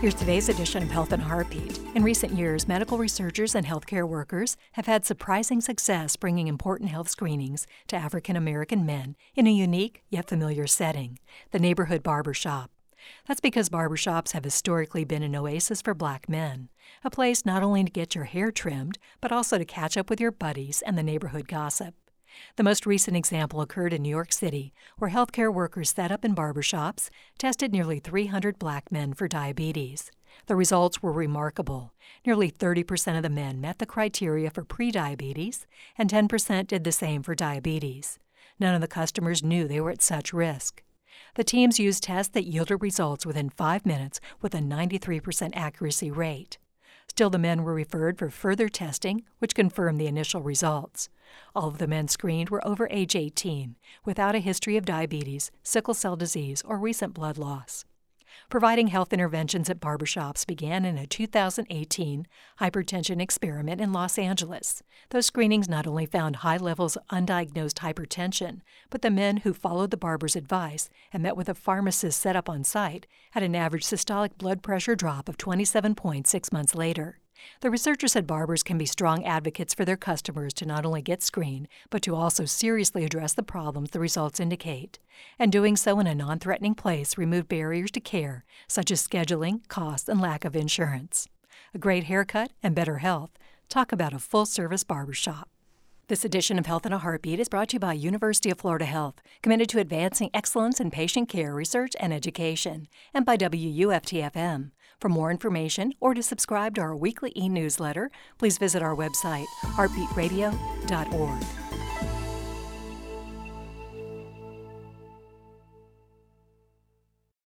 Here's today's edition of Health in a Heartbeat. In recent years, medical researchers and healthcare workers have had surprising success bringing important health screenings to African American men in a unique yet familiar setting, the neighborhood barbershop. That's because barbershops have historically been an oasis for Black men, a place not only to get your hair trimmed, but also to catch up with your buddies and the neighborhood gossip. The most recent example occurred in New York City, where healthcare workers set up in barbershops tested nearly 300 Black men for diabetes. The results were remarkable. Nearly 30% of the men met the criteria for prediabetes, and 10% did the same for diabetes. None of the customers knew they were at such risk. The teams used tests that yielded results within 5 minutes with a 93% accuracy rate. Still, the men were referred for further testing, which confirmed the initial results. All of the men screened were over age 18, without a history of diabetes, sickle cell disease, or recent blood loss. Providing health interventions at barbershops began in a 2018 hypertension experiment in Los Angeles. Those screenings not only found high levels of undiagnosed hypertension, but the men who followed the barber's advice and met with a pharmacist set up on site had an average systolic blood pressure drop of 27 points 6 months later. The researchers said barbers can be strong advocates for their customers to not only get screened, but to also seriously address the problems the results indicate. And doing so in a non-threatening place removed barriers to care, such as scheduling, cost, and lack of insurance. A great haircut and better health. Talk about a full-service barbershop. This edition of Health in a Heartbeat is brought to you by University of Florida Health, committed to advancing excellence in patient care, research, and education, and by WUFT-FM. For more information or to subscribe to our weekly e-newsletter, please visit our website, heartbeatradio.org.